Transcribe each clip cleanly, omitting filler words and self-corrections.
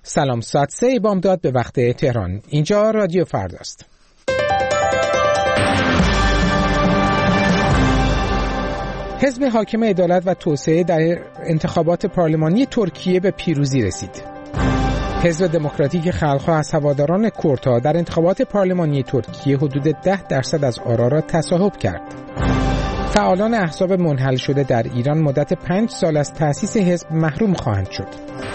سلام، ساعت 3 بامداد به وقت تهران. اینجا رادیو فرداست. حزب حاکم عدالت و توسعه در انتخابات پارلمانی ترکیه به پیروزی رسید. حزب دموکراتیک خلق‌ها از هواداران کردها در انتخابات پارلمانی ترکیه حدود 10% از آرا را تصاحب کرد. فعالان احزاب منحل شده در ایران مدت 5 سال از تأسیس حزب محروم خواهند شد.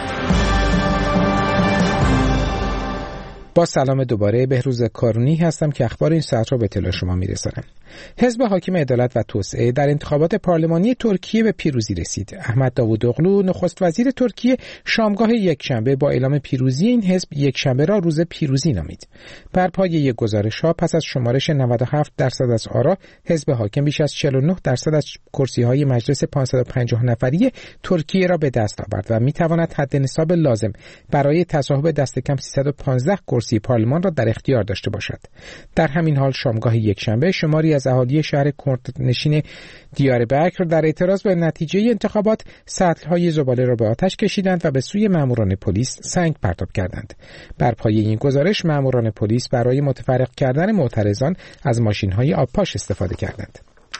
با سلام دوباره، بهروز کارونی هستم که اخبار این ساعت را به اطلاع شما میرسانم. حزب حاکم عدالت و توسعه در انتخابات پارلمانی ترکیه به پیروزی رسید. احمد داوودوغلو نخست وزیر ترکیه شامگاه یکشنبه با اعلام پیروزی این حزب یکشنبه را روز پیروزی نامید. بر پایه یک گزارش‌ها پس از شمارش 97% از آرا، حزب حاکم بیش از 49% از کرسی‌های مجلس 550 نفری ترکیه را به دست آورد و می‌تواند حد نصاب لازم برای تصاحب دست کم 315 کرسی پارلمان را در اختیار داشته باشد. در همین حال شامگاه یکشنبه شماری از اهالی شهر کردنشین دیاربکر در اعتراض به نتیجه انتخابات سطل‌های زباله را به آتش کشیدند و به سوی ماموران پلیس سنگ پرتاب کردند. بر پایه این گزارش ماموران پلیس برای متفرق کردن معترضان از ماشین‌های آبپاش استفاده کردند.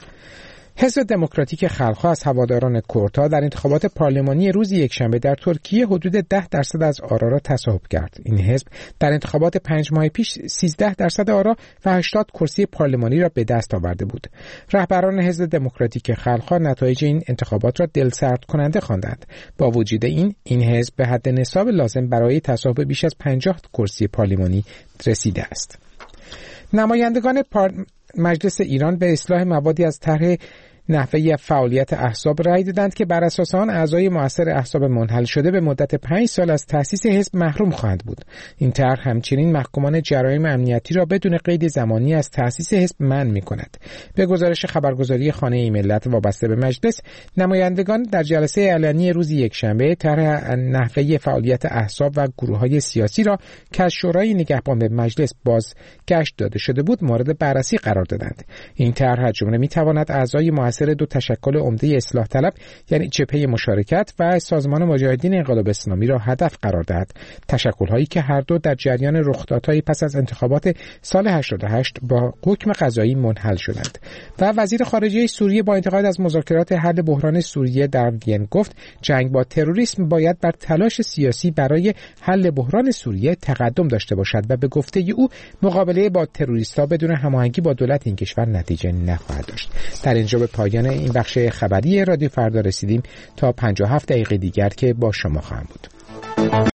حزب دموکراتیک خلق‌ها از هواداران کردها در انتخابات پارلمانی روز یکشنبه در ترکیه حدود 10% از آرا را تصاحب کرد. این حزب در انتخابات 5 ماه پیش 13% آرا و 80 کرسی پارلمانی را به دست آورده بود. رهبران حزب دموکراتیک خلق‌ها نتایج این انتخابات را دلسرد کننده خواندند. با وجود این حزب به حد نصاب لازم برای تصاحب بیش از 50 کرسی پارلمانی رسیده است. نمایندگان مجلس ایران به اصلاح موادی از طرح نحوه فعالیت احزاب رأی دادند که بر اساس آن اعضای مؤثر احزاب منحل شده به مدت 5 سال از تأسیس حزب محروم خواهند بود. این طرح همچنین محکومان جرایم امنیتی را بدون قید زمانی از تأسیس حزب منع می‌کند. به گزارش خبرگزاری خانه ملت وابسته به مجلس، نمایندگان در جلسه علنی روز یکشنبه طرح نحوه فعالیت احزاب و گروه‌های سیاسی را که از شورای نگهبان به مجلس بازگشت داده شده بود مورد بررسی قرار دادند. این طرح از جمله می‌تواند اعضای مؤثر دو تشکل عمده اصلاح طلب یعنی جبهه مشارکت و سازمان مجاهدین انقلاب اسلامی را هدف قرار دهد، تشکل‌هایی که هر دو در جریان رخدادهای پس از انتخابات سال 88 با حکم قضایی منحل شدند. و وزیر خارجه سوریه با انتقاد از مذاکرات حل بحران سوریه در وین گفت جنگ با تروریسم باید بر تلاش سیاسی برای حل بحران سوریه تقدم داشته باشد و به گفته او مقابله با تروریست‌ها بدون هماهنگی با دولت این کشور نتیجه نخواهد داشت. در اینجا به پایان این بخش خبری رادیو فردا رسیدیم. تا 57 دقیقه دیگر که با شما خواهم بود.